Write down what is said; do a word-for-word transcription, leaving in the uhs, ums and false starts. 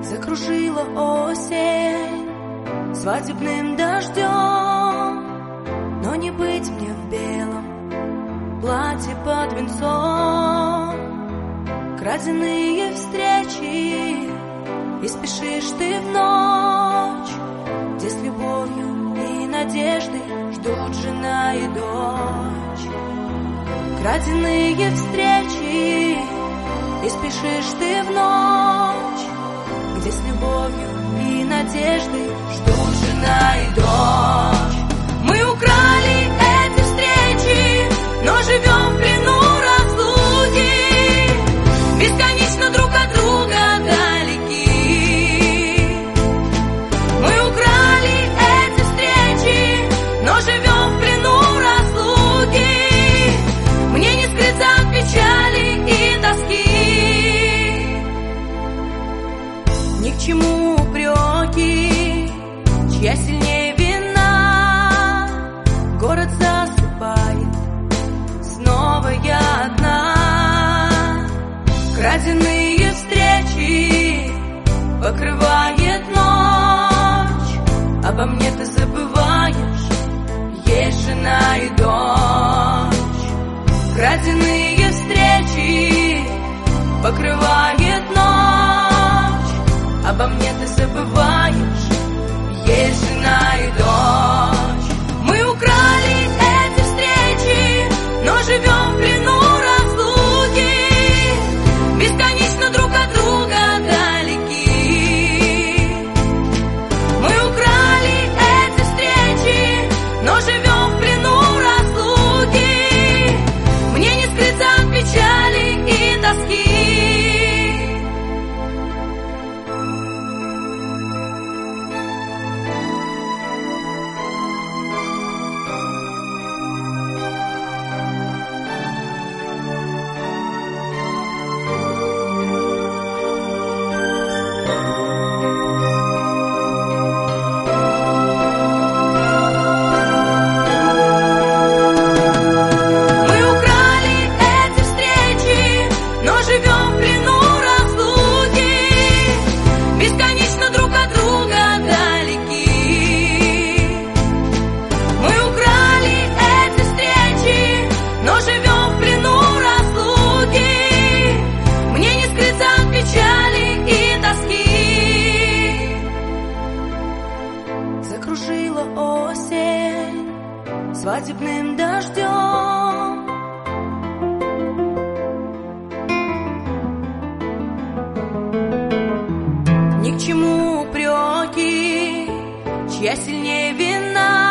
Закружила осень свадебным дождем, но не быть мне в белом платье под венцом. Краденые встречи, и спешишь ты в ночь, где с любовью и надеждой ждут жена и дочь. Краденые встречи, и спешишь ты в ночь, где с любовью и надеждой ждут жена и дочь. Мы украли эти встречи, но живем в плену разлуки, бесконечно друг от друга далеки. Мы украли эти встречи, но живем в плену разлуки. Мне не скрыться от печали и тоски. Ни к чему упреки, чья сильнее вина. Город засыпает, снова я одна. Краденые встречи покрывает ночь. Обо мне ты забываешь, есть жена и дочь. Краденые встречи покрывает ночь. Обо мне ты забываешь, есть жена и дочь. Мы украли эти встречи, но живем в плену разлуки, бесконечно друг от друга далеки. Мы украли эти встречи, но живем в плену разлуки. Мне не скрыться от печали и тоски. Закружила осень свадебным дождем. Ни к чему упреки, чья сильнее вина.